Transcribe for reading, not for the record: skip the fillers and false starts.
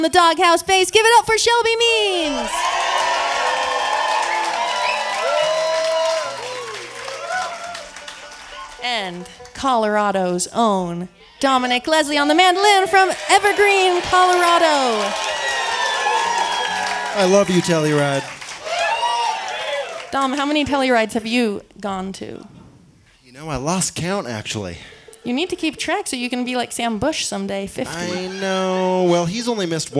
the Doghouse bass. Give it up for Shelby Means. And Colorado's own Dominic Leslie on the mandolin from Evergreen, Colorado. I love you, Telluride. Dom, how many Tellurides have you gone to? You know, I lost count, actually. You need to keep track so you can be like Sam Bush someday, 50. I know. Well, he's only missed one.